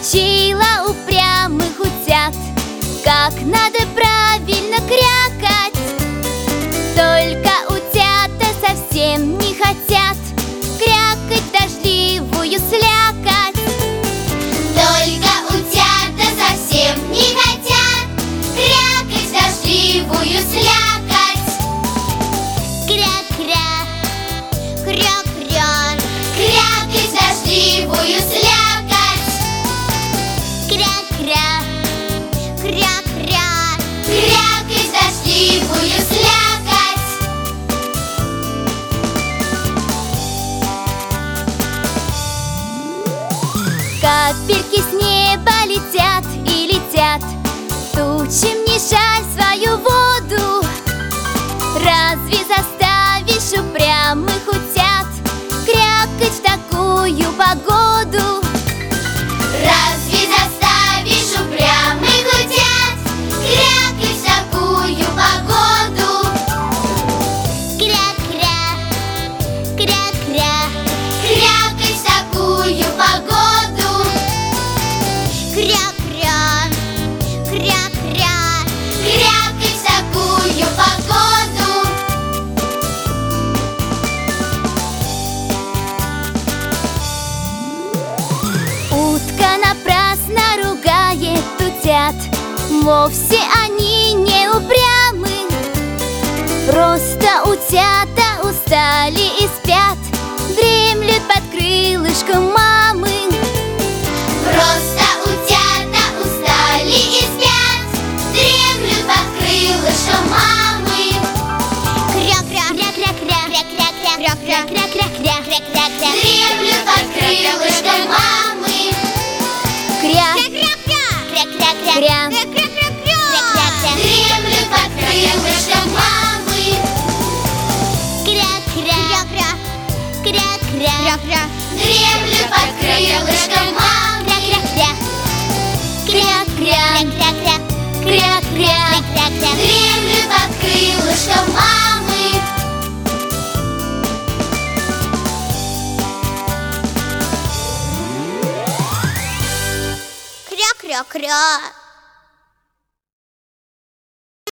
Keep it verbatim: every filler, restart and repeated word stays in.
учила упрямых утят, как надо правильно крякать. Только утята совсем не хотят крякать в дождливую слякоть. Только утята совсем не хотят крякать в дождливую слякоть. Кря-кря, кря-кря, крякать в дождливую слякоть. Кря-кря, кря-кря, крякать в дождливую слякоть. Капельки с неба летят и летят, тучам не жаль свою воду. Разве заставишь упрямых утят крякать в такую погоду? Разве заставишь упрямых утят крякать в такую погоду? Кря-кря, кря-кря, крякать в такую погоду. кря-кря, кря-кря, крякать в такую погоду. Утка напрасно ругает утят, вовсе они не упрямы. Просто утята устали и спят, дремлют под крылышком мамы. Просто утята устали и спят, дремлют под крылышком мамы. Кря-кря, кря-кря-кря, кря-кря-кря, кря-кря-кря, кря-кря-кря, Дремлют под крылышком мамы. кря, кря-кря-кря, кря, кря-кря-кря, Дремлют под крылышком мамы. кря-кря, кря-кря, Дремлют под крылышком мамы. кря-кря, кря-кря, кря-кря, Дремлют под крылышком мамы. кря-кря-кря.